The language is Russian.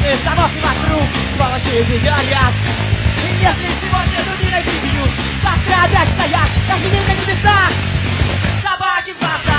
Замок вокруг, сволочи горят. И если сегодня люди не бьют, завтра опять стоят, как в небесах. Собаки в глазах.